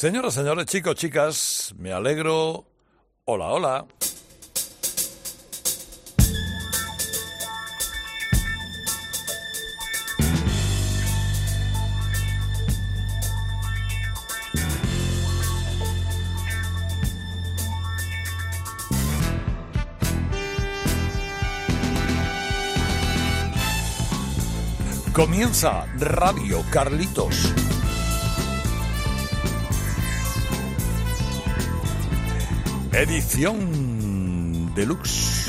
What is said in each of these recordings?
Señoras, señores, chicos, chicas, me alegro. Hola, hola. Comienza Radio Carlitos. Edición deluxe.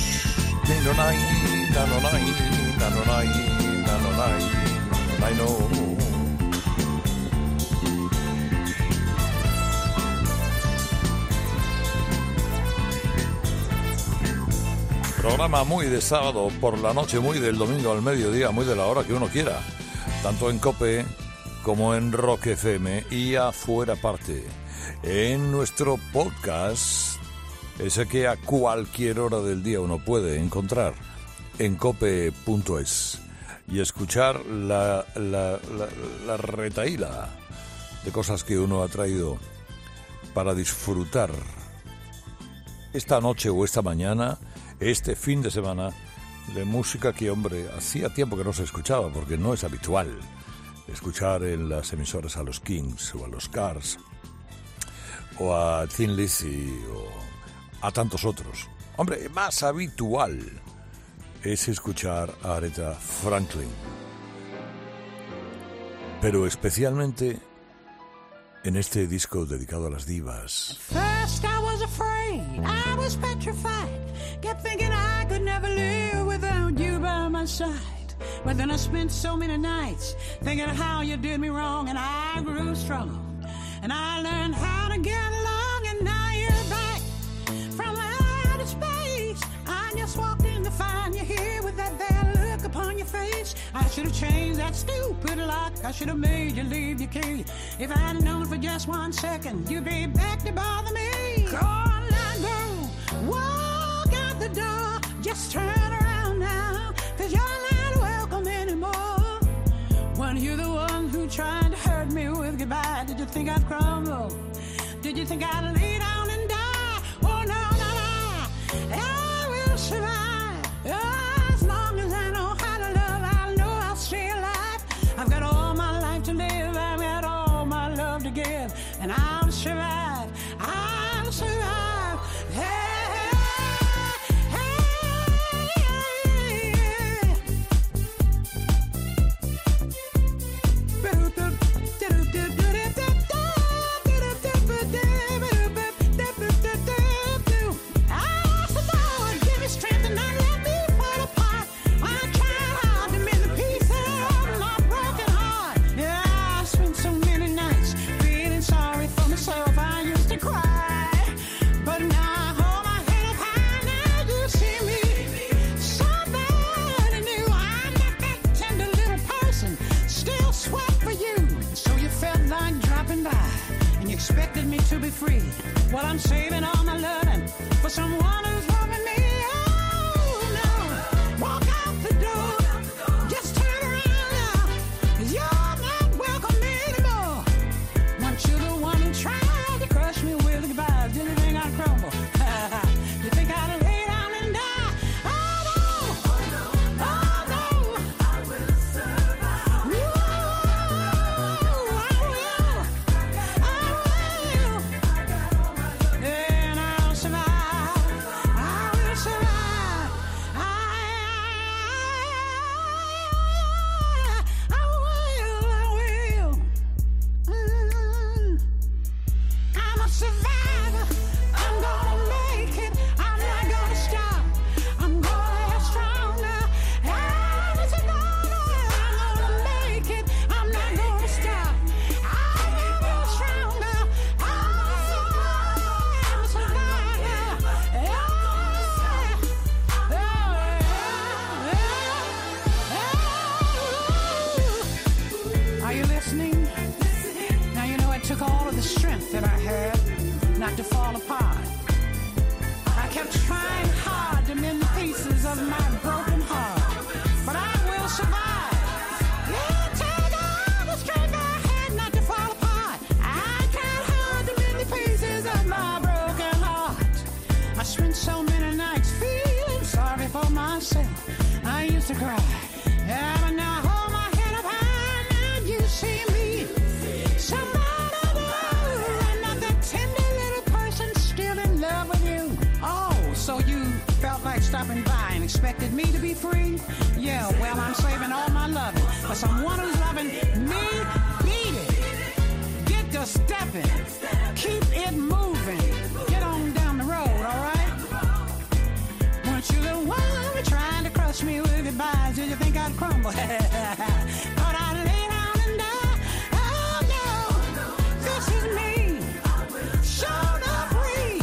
Programa muy de sábado por la noche, muy del domingo al mediodía, muy de la hora que uno quiera. Tanto en COPE como en Rock FM y afuera parte. En nuestro podcast, ese que a cualquier hora del día uno puede encontrar en cope.es y escuchar la retahíla de cosas que uno ha traído para disfrutar esta noche o esta mañana, este fin de semana, de música que, hombre, hacía tiempo que no se escuchaba, porque no es habitual escuchar en las emisoras a los Kings o a los Cars o a Thin Lizzy o a tantos otros. Hombre, más habitual es escuchar a Aretha Franklin, pero especialmente en este disco dedicado a las divas. First I was afraid, I was petrified, kept thinking I could never live without you by my side. But then I spent so many nights thinking how you did me wrong, and I grew strong, and I learned how to get along, and now you're back from outer space. I just walked in to find you here with that there look upon your face. I should have changed that stupid lock, I should have made you leave your key. If I'd known for just 1 second you'd be back to bother me. Go on now, girl, walk out the door, just turn around now, 'cause you're not welcome anymore. When you're the one who tried to hurt me with goodbye, did you think I'd crumble? Did you think I'd lay down and die? Oh no, no, no, I will survive. As long as I know how to love, I know I'll stay alive. I've got all my life to live, I've got all my love to give, and I'll survive, I'll survive. Hey, expected me to be free while I'm saving all my loving for someone who's loving me. Oh no, walk out the door, just turn around now, 'cause you're not welcome anymore. Once you're the one who tried to crush me with goodbyes, did you think I'd crumble? You think I'd lay down and die? Oh no, oh no, I will survive. Ooh, I will. And I'll survive, I will survive, I will. I'm a survivor, I'm gonna make it, I'm not gonna stop, I'm gonna get stronger. I'm a survivor, I'm gonna make it, I'm not gonna stop, I'm gonna get stronger. I'm a survivor. Are you listening? Now you know it took all of the strength that I had not to fall apart. I kept trying hard to mend the pieces of my broken heart, but I will survive. Yeah, take all the strength I had not to fall apart. I tried hard to used to cry. Yeah, but now I hold my head up high, now you see me. Somebody new, another tender little person still in love with you. Oh, so you felt like stopping by and expected me to be free? Yeah, well, I'm saving all my loving for someone who's loving me. Beat it. Get to stepping. Keep it moving. Get on down the road, all right? Weren't you the one trying to crush me with your buys? Did you think I'd crumble? Thought I'd lay down and die. Oh, no. This is me. So not free.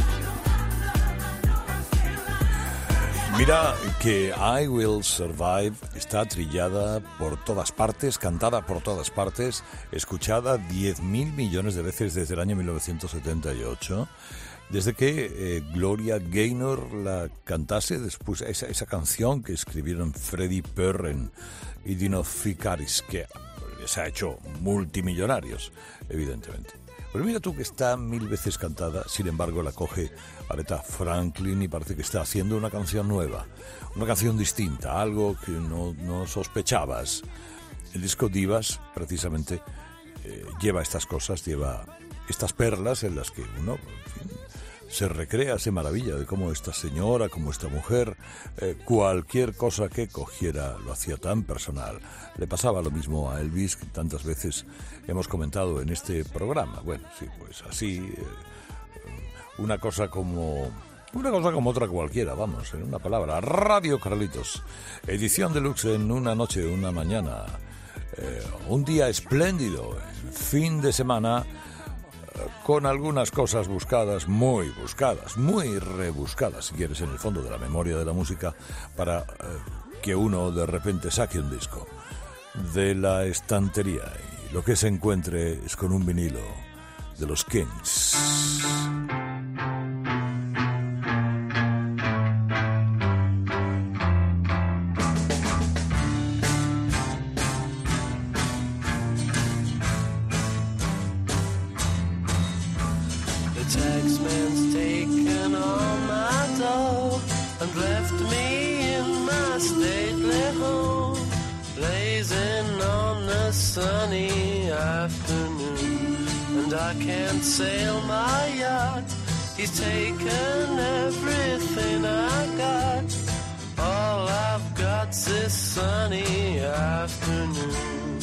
Mira que I Will Survive está trillada por todas partes, cantada por todas partes, escuchada 10.000 millones de veces desde el año 1978, desde que Gloria Gaynor la cantase después, esa canción que escribieron Freddie Perren y Dino Ficaris, que les ha hecho multimillonarios, evidentemente. Pero mira tú que está 1000 veces cantada, sin embargo la coge Aretha Franklin y parece que está haciendo una canción nueva, una canción distinta, algo que no sospechabas. El disco Divas, precisamente, lleva estas cosas, lleva estas perlas en las que uno, en fin, se recrea, se maravilla de cómo esta señora, cómo esta mujer, cualquier cosa que cogiera lo hacía tan personal. Le pasaba lo mismo a Elvis, que tantas veces hemos comentado en este programa. Bueno, sí, pues así, una cosa como otra cualquiera, vamos, en una palabra. Radio Carlitos, edición deluxe en una noche, una mañana, un día espléndido, fin de semana, con algunas cosas buscadas, muy rebuscadas, si quieres, en el fondo de la memoria de la música, para que uno de repente saque un disco de la estantería y lo que se encuentre es con un vinilo de los Kings. Sunny afternoon, and I can't sail my yacht. He's taken everything I got. All I've got's this sunny afternoon.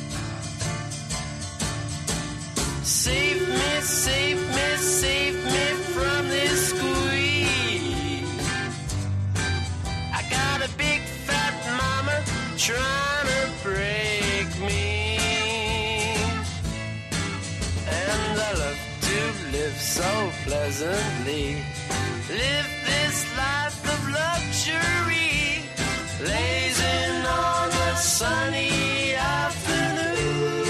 Save me, save me, save me from this squeeze. I got a big fat mama trying to break me. Live so pleasantly, live this life of luxury, lazing on a sunny afternoon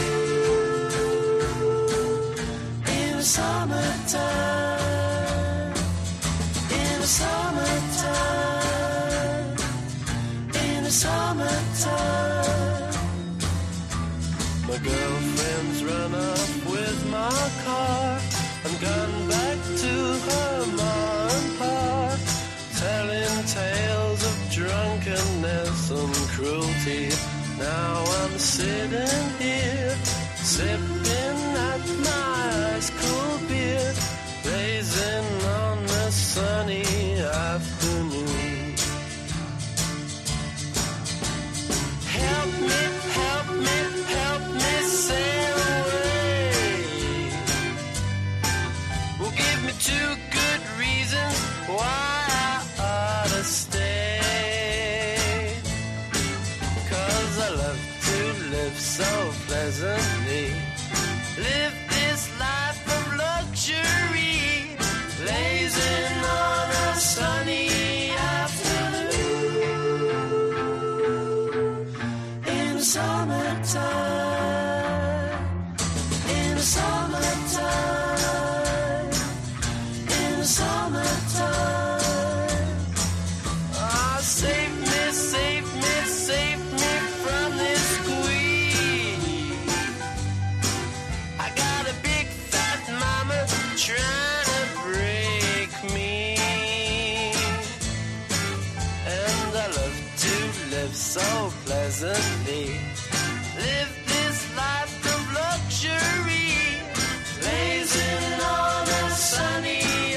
in the summertime, in the summertime, in the summertime. My girlfriend's run up with my car and gone back to her ma and pa, telling tales of drunkenness and cruelty. Now I'm sitting here, sipping at my ice cold beer, blazing on a sunny afternoon. Help me, help me, help me sail away. Give me 2 good reasons why I ought to stay. 'Cause I love to live so pleasantly, live this life of luxury, lazing on a sunny afternoon in the summertime, in the summertime, summertime. pleasantly. Live this life of luxury, blazing on a sunny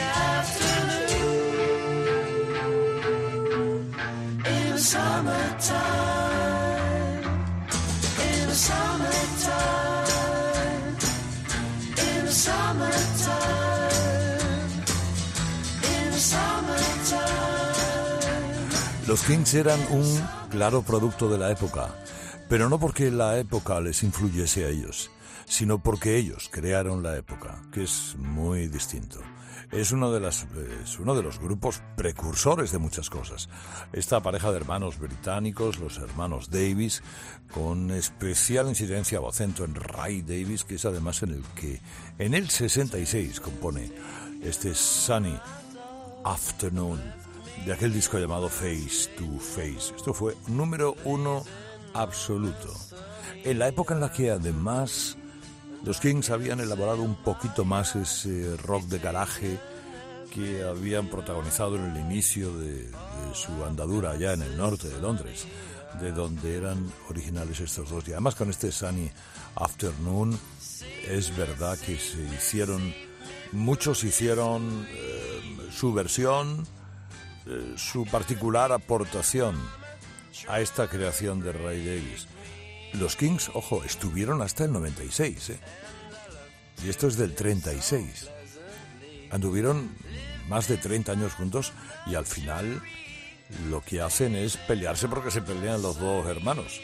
afternoon. In the summertime, in the summertime, in the summertime, in the summertime. Los Kings eran un claro producto de la época, pero no porque la época les influyese a ellos, sino porque ellos crearon la época, que es muy distinto. Es uno de los grupos precursores de muchas cosas. Esta pareja de hermanos británicos, los hermanos Davis, con especial incidencia o acento en Ray Davis, que es además en el que en el 66 compone este Sunny Afternoon, de aquel disco llamado Face to Face. Esto fue número 1 absoluto. En la época en la que además los Kings habían elaborado un poquito más ese rock de garaje que habían protagonizado en el inicio de su andadura allá en el norte de Londres, de donde eran originales estos dos. Y además con este Sunny Afternoon es verdad que muchos hicieron su versión, su particular aportación a esta creación de Ray Davis. Los Kings, ojo, estuvieron hasta el 96, y esto es del 36. Anduvieron más de 30 años juntos y al final lo que hacen es pelearse porque se pelean los dos hermanos.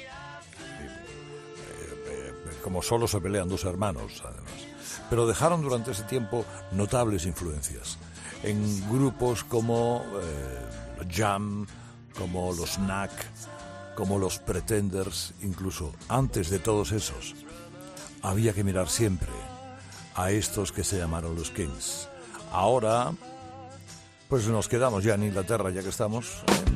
Como solo se pelean dos hermanos, además. Pero dejaron durante ese tiempo notables influencias en grupos como Jam, como los Knack, como los Pretenders. Incluso antes de todos esos había que mirar siempre a estos que se llamaron los Kings. Ahora pues nos quedamos ya en Inglaterra, ya que estamos.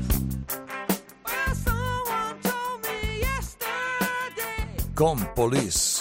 Con Police.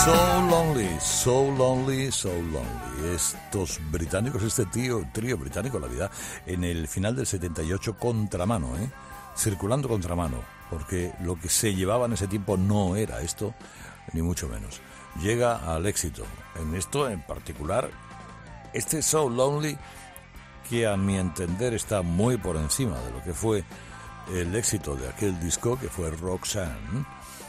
So lonely, so lonely, so lonely. Estos británicos, este trío británico, la vida, en el final del 78, contramano, circulando contramano, porque lo que se llevaba en ese tiempo no era esto, ni mucho menos. Llega al éxito. En esto en particular, este So Lonely, que a mi entender está muy por encima de lo que fue el éxito de aquel disco, que fue Roxanne.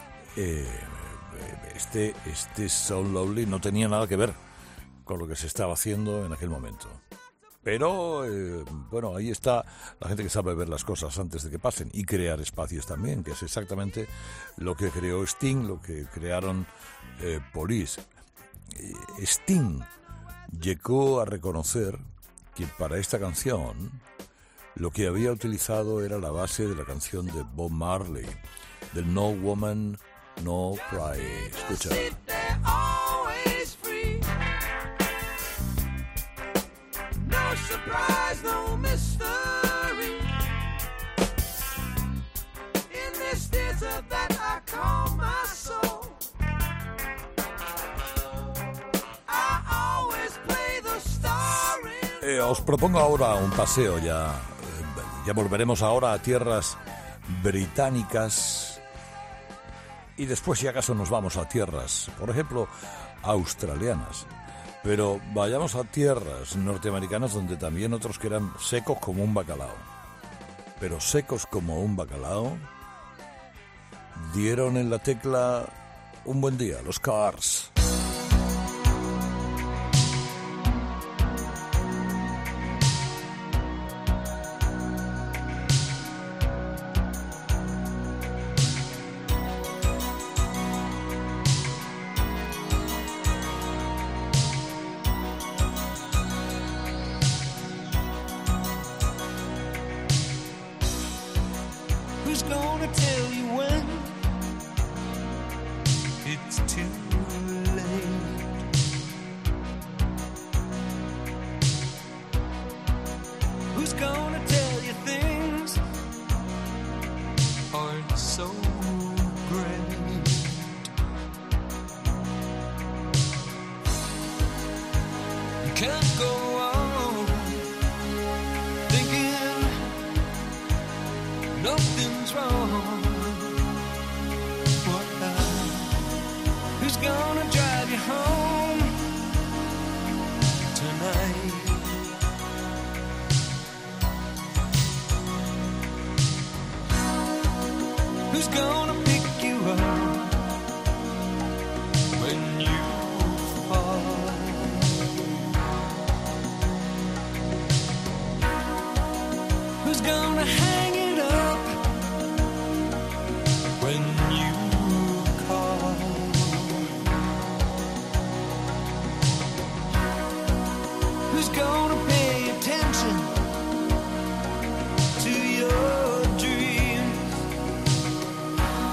Este So Lonely no tenía nada que ver con lo que se estaba haciendo en aquel momento. Pero, bueno, ahí está la gente que sabe ver las cosas antes de que pasen y crear espacios también, que es exactamente lo que creó Sting, lo que crearon Police. Sting llegó a reconocer que para esta canción lo que había utilizado era la base de la canción de Bob Marley, del No Woman, No Cry. Escucha. No surprise, no mystery. In this desert that I call my soul, I always play the star in... Os propongo ahora un paseo, ya volveremos ahora a tierras británicas y después si acaso nos vamos a tierras, por ejemplo, australianas. Pero vayamos a tierras norteamericanas donde también otros que eran secos como un bacalao. Pero secos como un bacalao dieron en la tecla un buen día, los Cars. Who's gonna tell you when it's too late? Who's gonna tell you things aren't so great? You can't go on thinking nothing's wrong. Who's gonna drive you home tonight? Who's gonna pick you up when you fall? Who's gonna hang it up when you call? Who's gonna pay attention to your dreams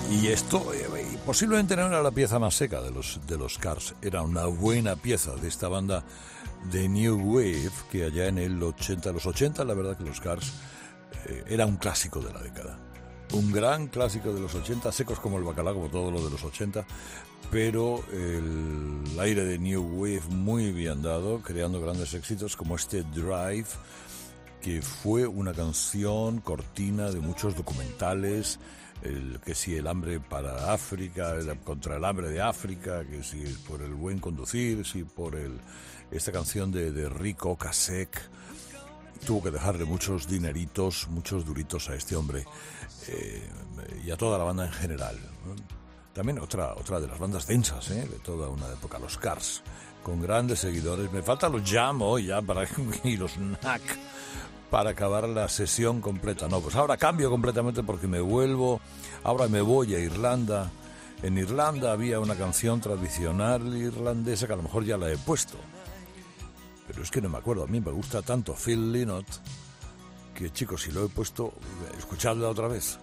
Y esto posiblemente no era la pieza más seca de los Cars, era una buena pieza de esta banda de New Wave, que allá en los 80, la verdad que los Cars era un clásico de la década. Un gran clásico de los 80, secos como el bacalao, como todo lo de los 80, pero el aire de New Wave muy bien dado, creando grandes éxitos como este Drive, que fue una canción cortina de muchos documentales, que si el hambre para África, contra el hambre de África, que si por el buen conducir, si por esta canción de Rico Ocasek. Tuvo que dejarle muchos dineritos, muchos duritos a este hombre y a toda la banda en general, ¿no? También otra de las bandas densas, de toda una época, los Cars, con grandes seguidores. Me faltan los Jam hoy ya y los Knack para acabar la sesión completa. No, pues ahora cambio completamente porque ahora me voy a Irlanda. En Irlanda había una canción tradicional irlandesa que a lo mejor ya la he puesto, pero es que no me acuerdo. A mí me gusta tanto Phil Lynott que, chicos, si lo he puesto, escuchadla otra vez.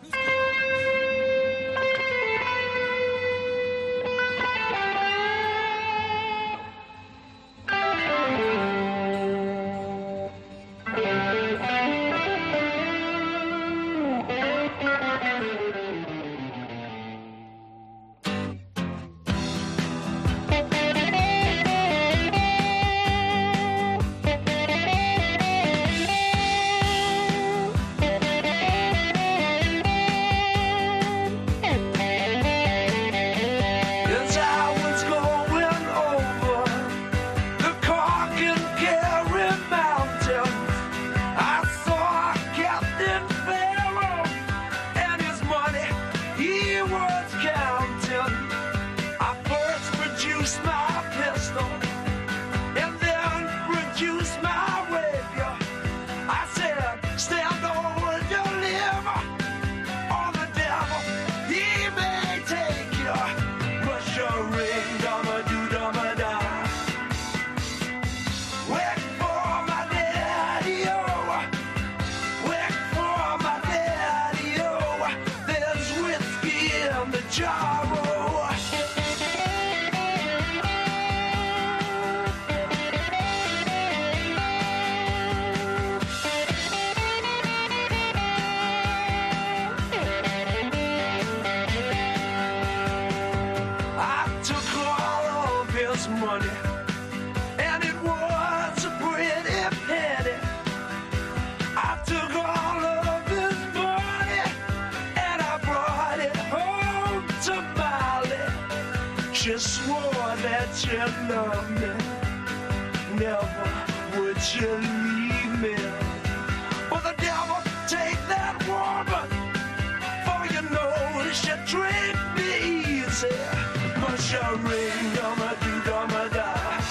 You swore that you loved me, never would you leave me. But the devil take that woman, for you know she treat me easy. But your ring, dum-a-do-dum-a-da.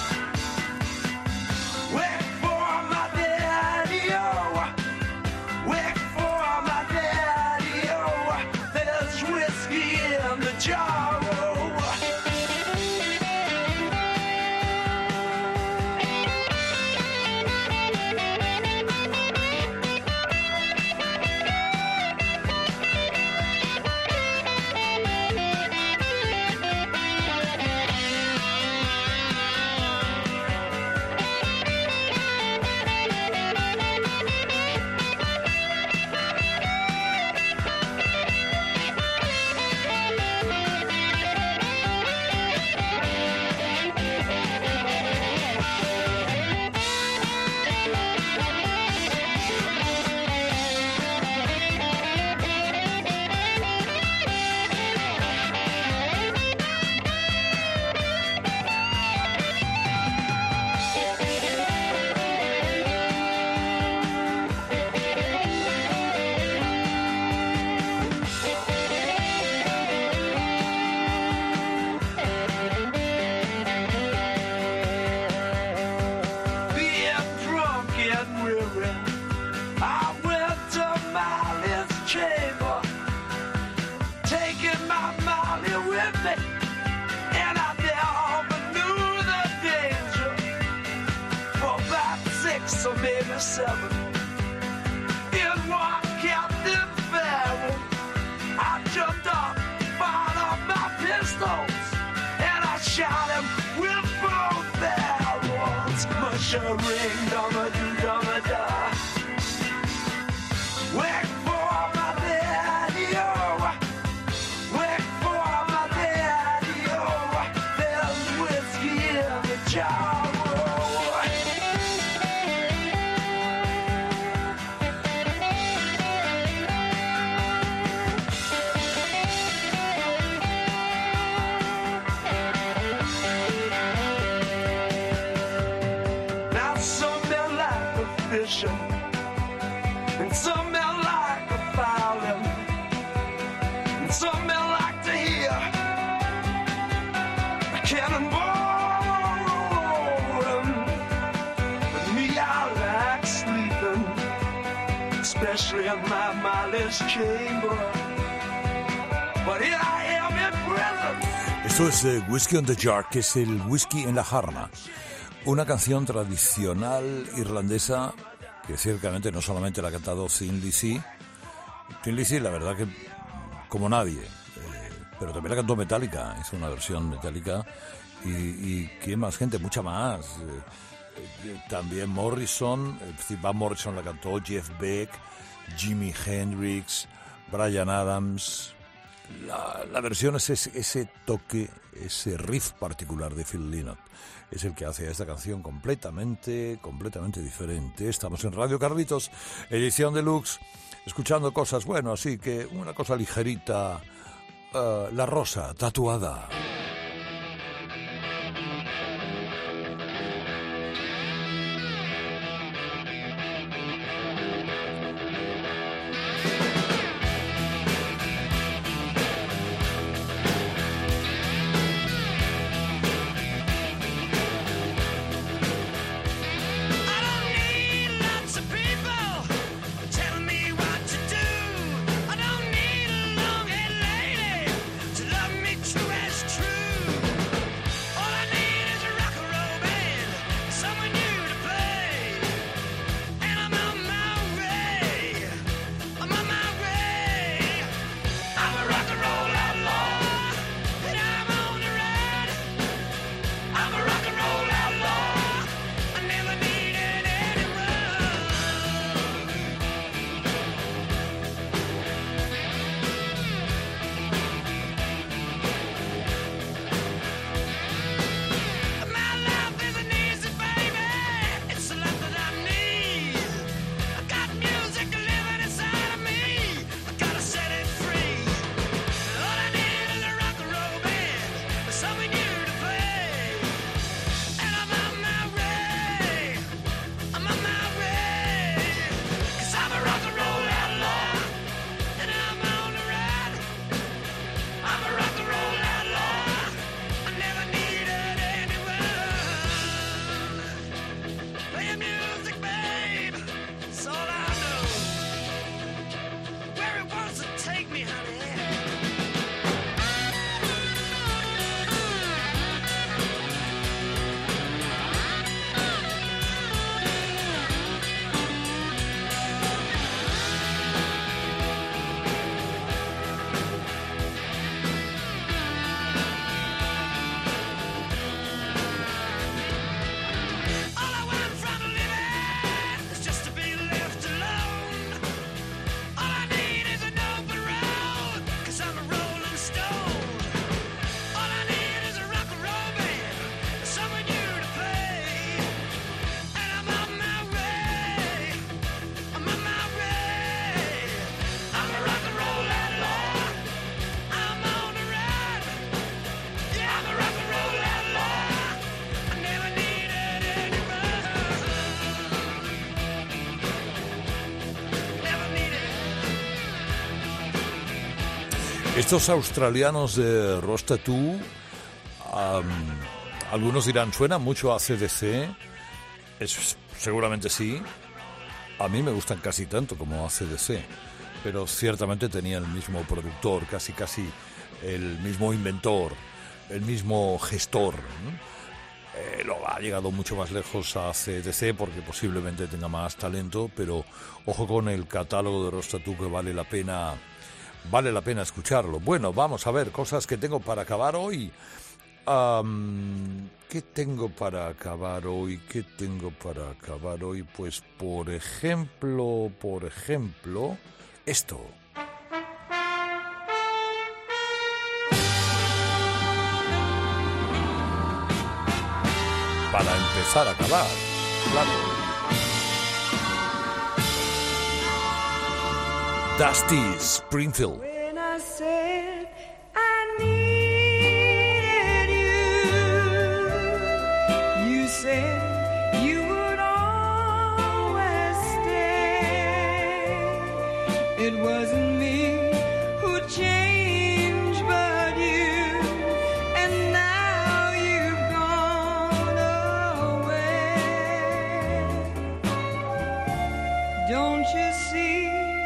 Wait for my daddy, oh. Wait for my daddy, oh. There's whiskey in the jar, oh. So maybe 7 in one Captain Farrell. I jumped off by ring, dama do dama da. Wait for my daddy-o. Wait for my daddy-o. There's whiskey in the jar. And some men like a fowling, and some men like to hear a cannonball rolling. But me, I like sleeping, especially in my mindless chamber. But here I am in prison. Esto es Whiskey on the Jar, que es el whisky en la jarra. Una canción tradicional irlandesa que ciertamente no solamente la ha cantado Thin Lizzy. Thin Lizzy, la verdad que como nadie, pero también la cantó Metallica, hizo una versión Metallica, y ¿quién más gente? Mucha más. También Morrison, Van Morrison la cantó, Jeff Beck, Jimi Hendrix, Bryan Adams. La versión es ese toque, ese riff particular de Phil Lynott. Es el que hace a esta canción completamente diferente. Estamos en Radio Carlitos, edición deluxe, escuchando cosas, bueno, así que una cosa ligerita, La Rosa tatuada. Estos australianos de Rose Tattoo, algunos dirán, suena mucho a CDC, seguramente sí. A mí me gustan casi tanto como a CDC, pero ciertamente tenía el mismo productor, casi el mismo inventor, el mismo gestor, ¿no? Ha llegado mucho más lejos a CDC porque posiblemente tenga más talento, pero ojo con el catálogo de Rose Tattoo, que vale la pena escucharlo. Bueno, vamos a ver cosas que tengo para acabar hoy. ¿Qué tengo para acabar hoy? Pues, por ejemplo, esto. Para empezar a acabar, claro. Dusty Springfield. When I said I needed you, you said you would always stay. It wasn't me who changed, but you, and now you've gone away. Don't you see?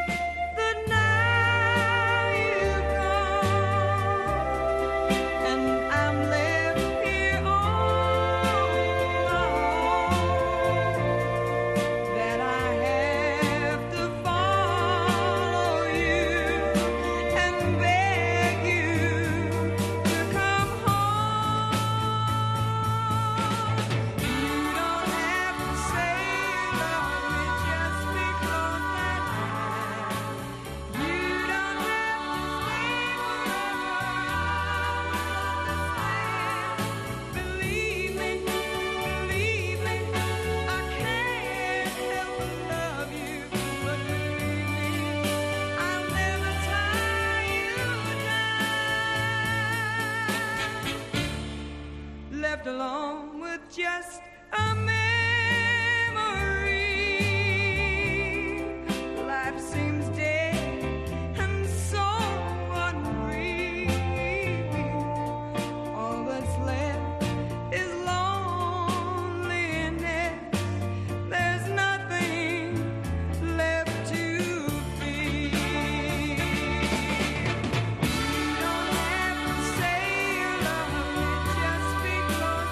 Along with just a memory. Life seems dead and so unreal. All that's left is loneliness. There's nothing left to feel. You don't have to say you love me just because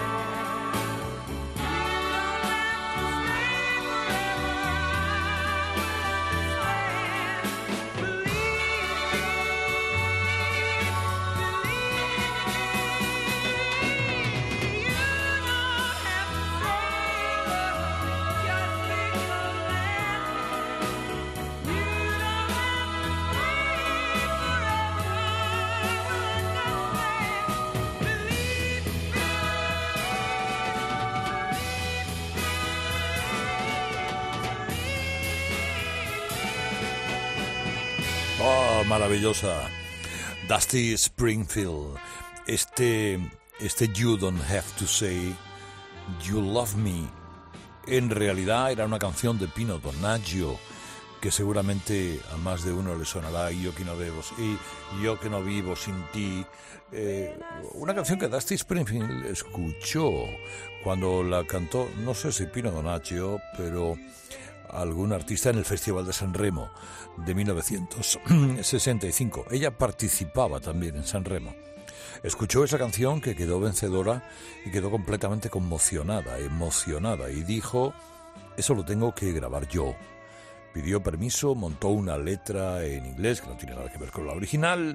Maravillosa Dusty Springfield. Este You Don't Have to Say You Love Me en realidad era una canción de Pino Donaggio que seguramente a más de uno le sonará. Y yo que no vivo sin ti, una canción que Dusty Springfield escuchó cuando la cantó, no sé si Pino Donaggio, pero algún artista en el Festival de San Remo de 1965. Ella participaba también en San Remo. Escuchó esa canción que quedó vencedora y quedó completamente emocionada, y dijo, eso lo tengo que grabar yo. Pidió permiso, montó una letra en inglés que no tiene nada que ver con la original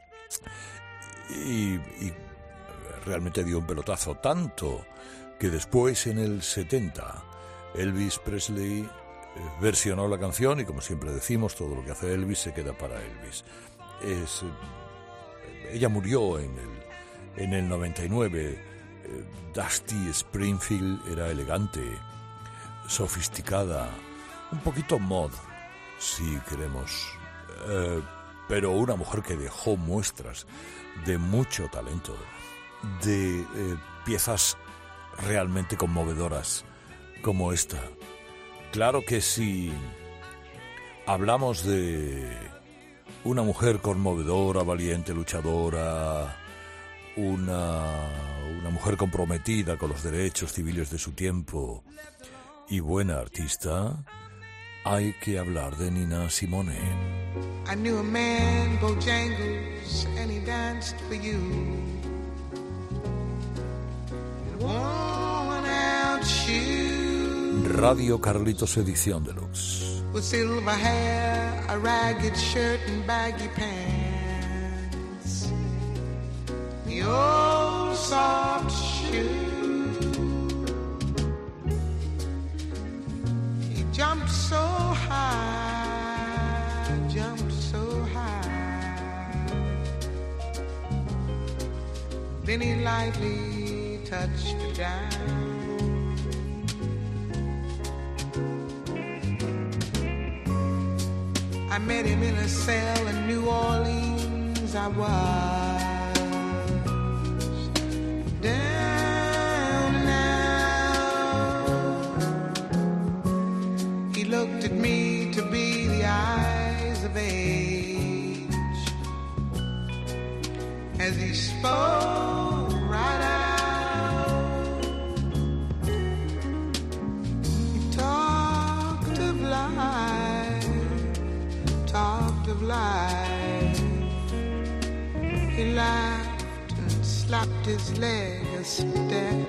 y realmente dio un pelotazo, tanto que después en el 70 Elvis Presley versionó la canción y, como siempre decimos, todo lo que hace Elvis se queda para Elvis. Ella murió en el 99. Dusty Springfield era elegante, sofisticada, un poquito mod, si queremos, pero una mujer que dejó muestras de mucho talento, de piezas realmente conmovedoras como esta. Claro que si hablamos de una mujer conmovedora, valiente, luchadora, una mujer comprometida con los derechos civiles de su tiempo y buena artista, hay que hablar de Nina Simone. I knew a man, Bojangles, and he danced for you. And worn out shoes. Radio Carlitos Edición Deluxe. With silver hair, a ragged shirt and baggy pants. The old soft shoe. He jumped so high, jumped so high. Then he lightly touched the ground. I met him in a cell in New Orleans. I was down now. He looked at me to be the eyes of age as he spoke right out. He talked of life, talked of life. He laughed and slapped his leg a step.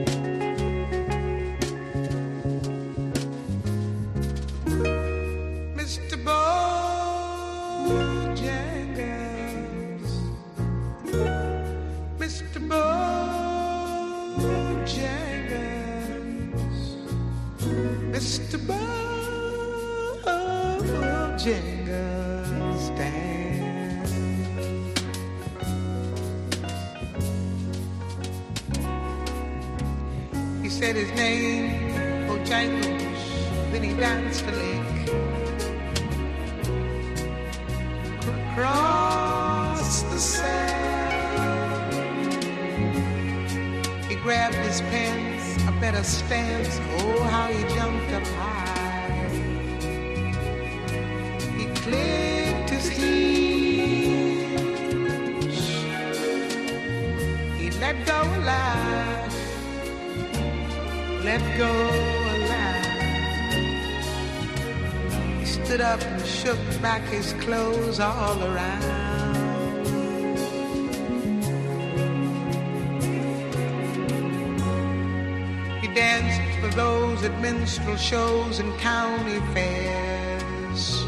Mr. Bojangles, Mr. Bojangles, Mr. Bojangles, stand. He said his name, Bojangles, then he danced a lick. Across the sand, he grabbed his pants, a better stance. Oh, how he jumped up high. He clicked his heels. He let go a laugh, let go a laugh. He stood up and shook back his clothes all around. He danced for those at minstrel shows and county fairs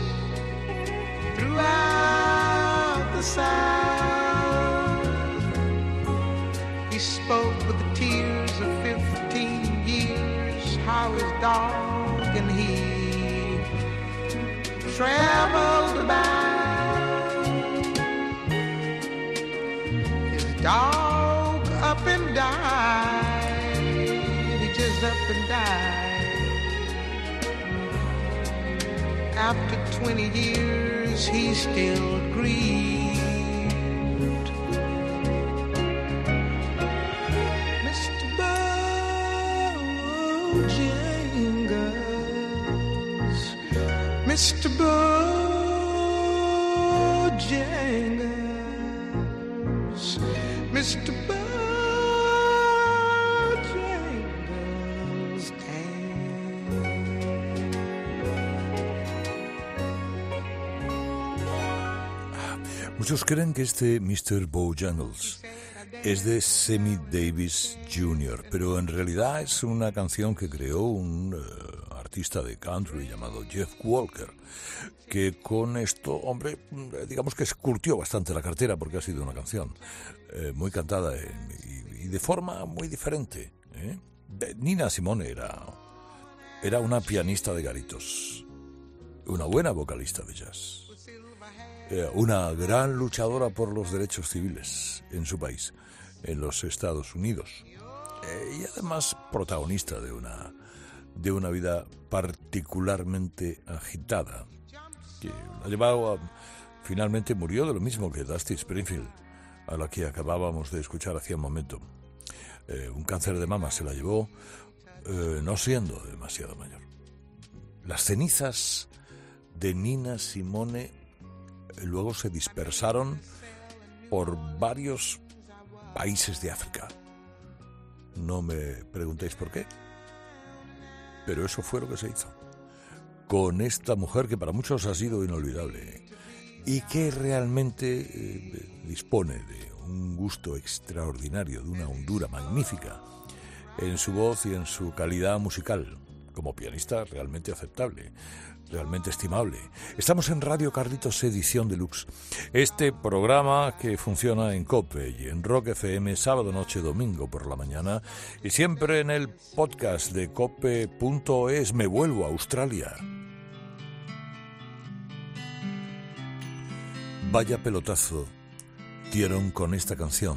throughout the South. He spoke with the tears of 15 years, how his dog and he traveled about. His dog up and died. He just up and died. After 20 years, he still grieved. Mr. Bojangles, Mr. Bojangles, Mr. Bojangles, Muchos creen que este Mr. Bojangles es de Sammy Davis Jr., pero en realidad es una canción que creó un artista de country llamado Jeff Walker, que con esto, hombre, digamos que escurtió bastante la cartera porque ha sido una canción muy cantada y de forma muy diferente. Nina Simone era una pianista de garitos, una buena vocalista de jazz, una gran luchadora por los derechos civiles en su país, en los Estados Unidos, y además protagonista de una vida particularmente agitada, que la llevaba, finalmente murió de lo mismo que Dusty Springfield, a la que acabábamos de escuchar hacía un momento. Un cáncer de mama se la llevó, no siendo demasiado mayor. Las cenizas de Nina Simone luego se dispersaron por varios países de África. No me preguntéis por qué, pero eso fue lo que se hizo con esta mujer que para muchos ha sido inolvidable y que realmente dispone de un gusto extraordinario, de una hondura magnífica en su voz y en su calidad musical. como pianista realmente aceptable, realmente estimable. Estamos en Radio Carlitos Edición Deluxe, este programa que funciona en COPE y en Rock FM sábado noche, domingo por la mañana, y siempre en el podcast de cope.es. Me vuelvo a Australia. Vaya pelotazo dieron con esta canción.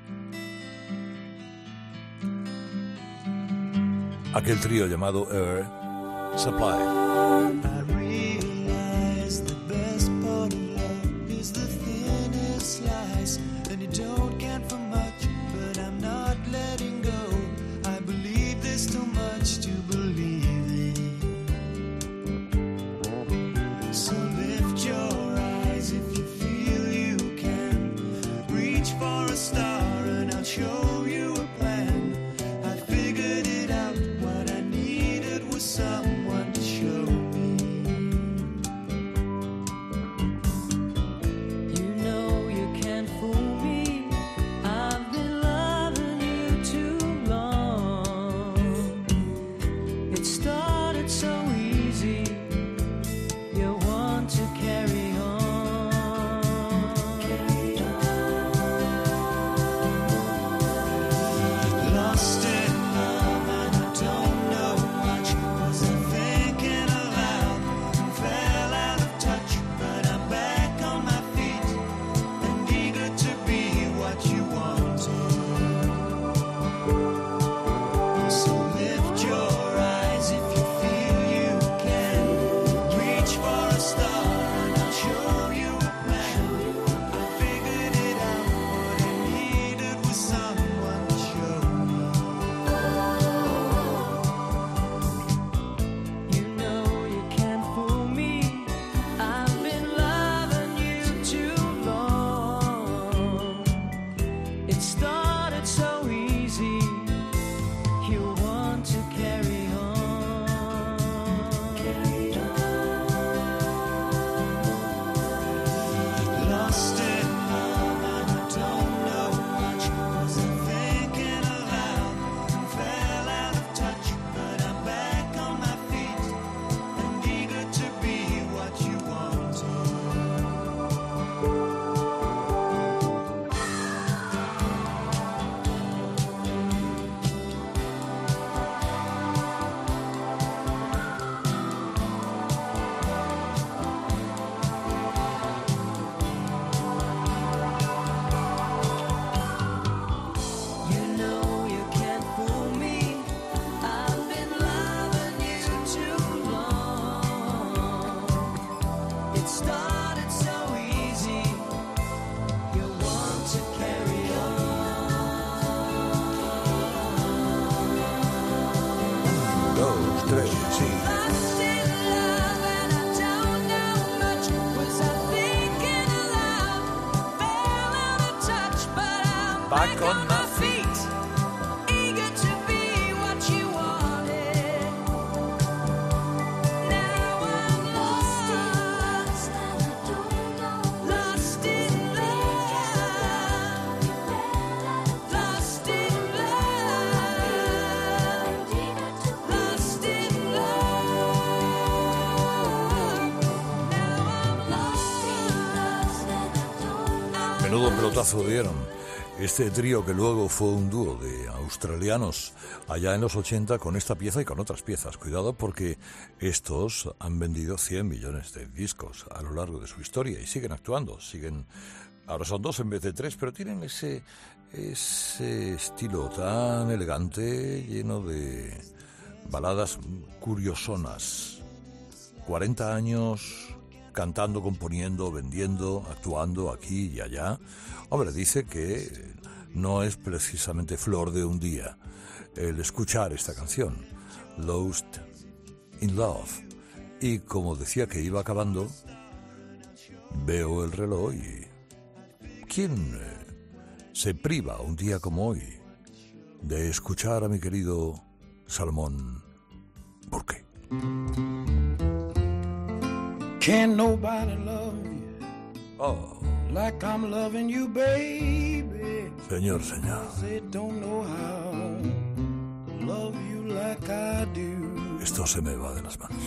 Aquel trío llamado Air Supply. I realize the best part of love is the thinnest slice, and you don't count for much, but I'm not letting go. I believe there's too much to believe in. So lift your eyes if you feel you can. Reach for a star and I'll show you a plan. I figured it out. What I needed was someone to show me. You know you can't fool me. I've been loving you too long. It started so easy. You want to carry on. Lost in love and I don't know much. Wasn't thinking aloud and fell out of touch. But I'm back on my feet and eager to be what you wanted. So lift your eyes if you feel you can. Reach for a star and I'll show you a plan. I figured it out. What I needed was someone to show me. You know you can't fool me. I've been loving you too long. It started so easy. You want to carry on. Lost in love and I don't know much. Wasn't thinking aloud and fell out of touch. But I'm back on my feet and eager to be what you wanted. You know you can't fool me. I've been loving you too long. It started so easy. You want to carry on. 2, 3, sí. Lost in love and I don't know much. Was I thinking aloud? Fell out of touch, but I'm back on my feet. Eager to be what you wanted. Now I'm lost in love. Lost in love. Lost in love. Lost in love. Now I'm lost in love. Menudo pelotazo dieron este trío que luego fue un dúo de australianos allá en los 80 con esta pieza y con otras piezas. Cuidado porque estos han vendido 100 millones de discos a lo largo de su historia y siguen actuando, ahora son 2 en vez de 3, pero tienen ese estilo tan elegante, lleno de baladas curiosonas. 40 años cantando, componiendo, vendiendo, actuando aquí y allá. Hombre, dice que no es precisamente flor de un día el escuchar esta canción, Lost in Love. Y como decía que iba acabando, veo el reloj y ¿quién se priva un día como hoy de escuchar a mi querido Salomón Burke? Can't nobody love you Oh, like I'm loving you, baby. señor. They don't know how to love you like I do. Esto esto se me va de las manos.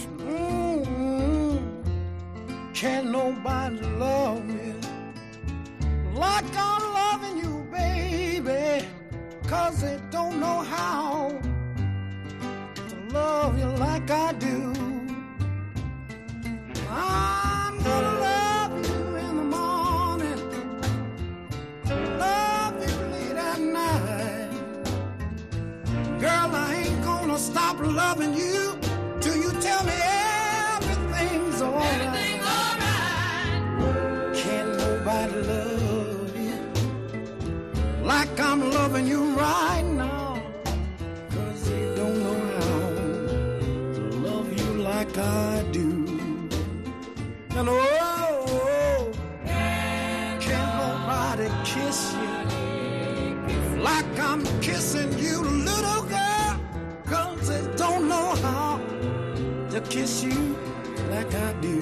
Can't nobody love me like I'm loving you, baby, 'cause they don't know how to love you like I do. I'm gonna love you in the morning, love you late at night. Girl, I ain't gonna stop loving you till you tell me everything's alright. Can't nobody love you like I'm loving you right now, 'cause they don't know how to love you like I do. And oh, can't nobody kiss you like I'm kissing you, little girl, 'cause they don't know how to kiss you like I do.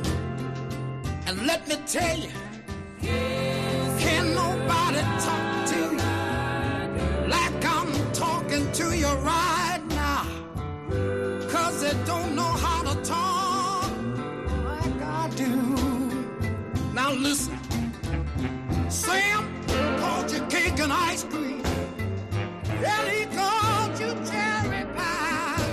And let me tell you, can't nobody talk to you like I'm talking to you right now, 'cause they don't know how to talk like I do. Now listen, Sam called you cake and ice cream, and he called you cherry pie.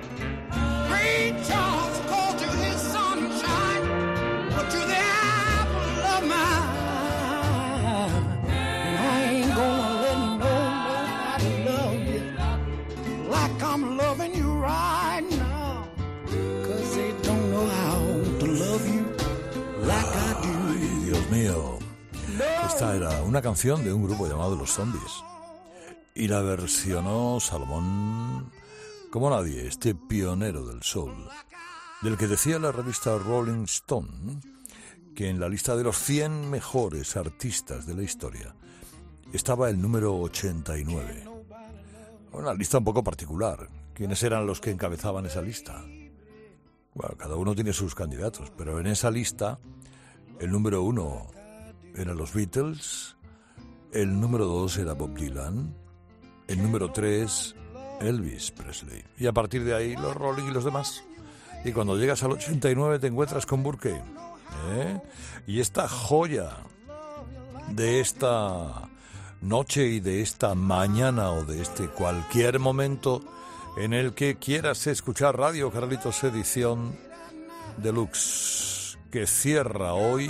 Ray Charles called you his sunshine, but you're the apple of my eye. And I ain't gonna let nobody love you like I'm loving you right now, 'cause they don't know how to love you like I do. Ay, Dios mío. Esta era una canción de un grupo llamado Los Zombies. Y la versionó Salomón como nadie, este pionero del soul, del que decía la revista Rolling Stone que en la lista de los 100 mejores artistas de la historia estaba el número 89. Una lista un poco particular. ¿Quiénes eran los que encabezaban esa lista? Bueno, cada uno tiene sus candidatos, pero en esa lista el número 1 eran los Beatles, el número 2 era Bob Dylan, el número 3 Elvis Presley, y a partir de ahí los Rolling y los demás. Y cuando llegas al 89 te encuentras con Burke, y esta joya de esta noche y de esta mañana o de este cualquier momento en el que quieras escuchar Radio Carlitos edición deluxe, que cierra hoy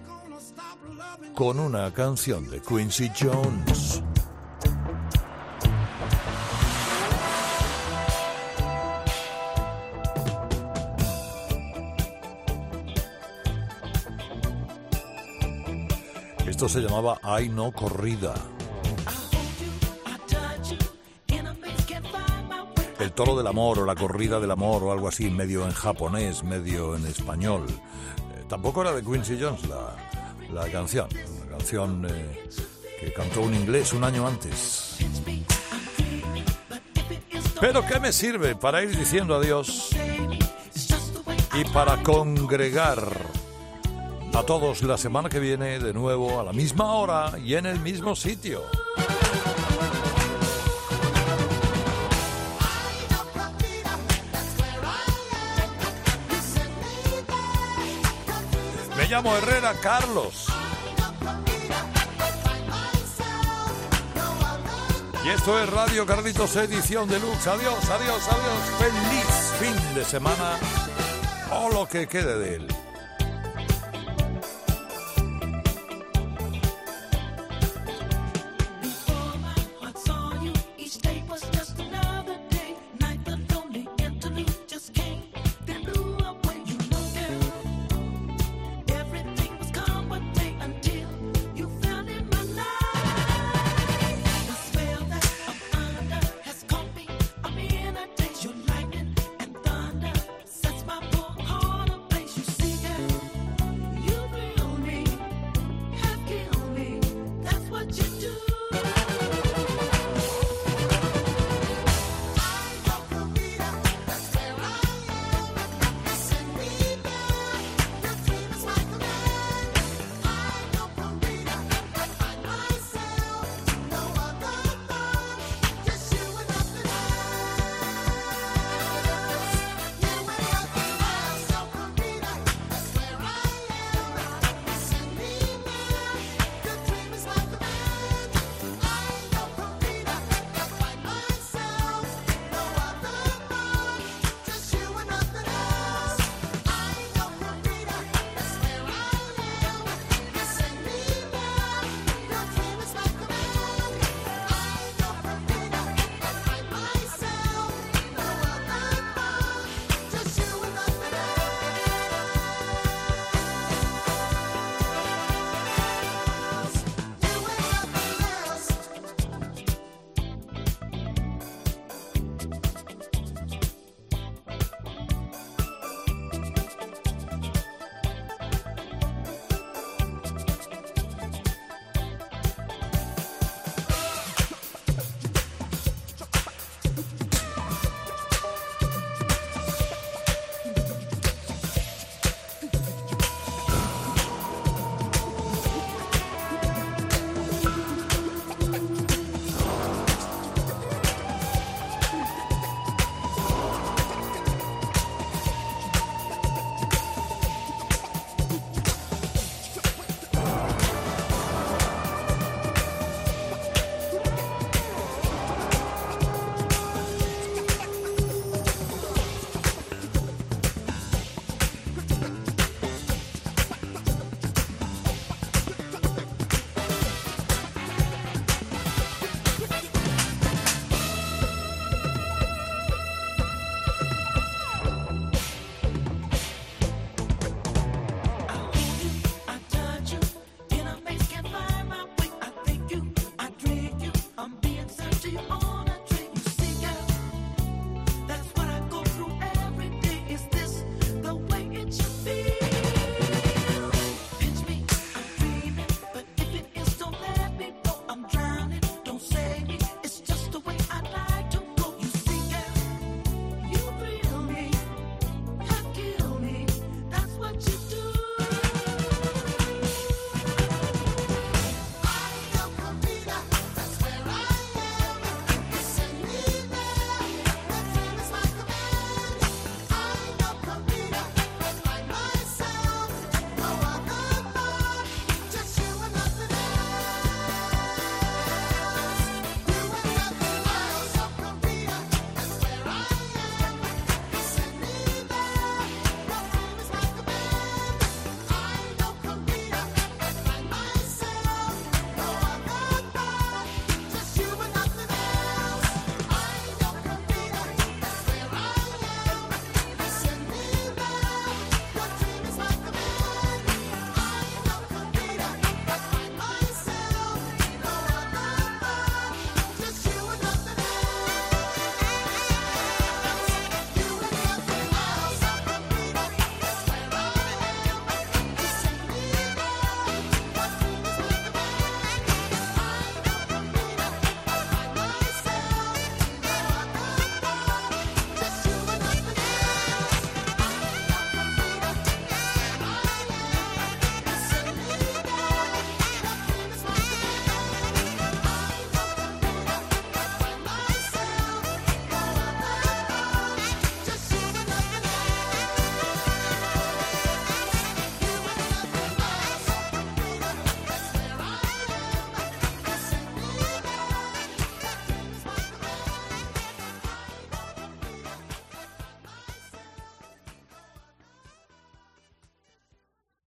con una canción de Quincy Jones. Esto se llamaba Ay No Corrida. El toro del amor o la corrida del amor o algo así, medio en japonés, medio en español. Tampoco era de Quincy Jones la canción. Una canción que cantó un inglés un año antes. Pero ¿qué me sirve para ir diciendo adiós y para congregar a todos la semana que viene de nuevo a la misma hora y en el mismo sitio? Me llamo Herrera Carlos. Y esto es Radio Carlitos edición deluxe. Adiós, adiós, adiós. Feliz fin de semana o lo que quede de él. Each day was just another day. Night the lonely interlude just came. Then blue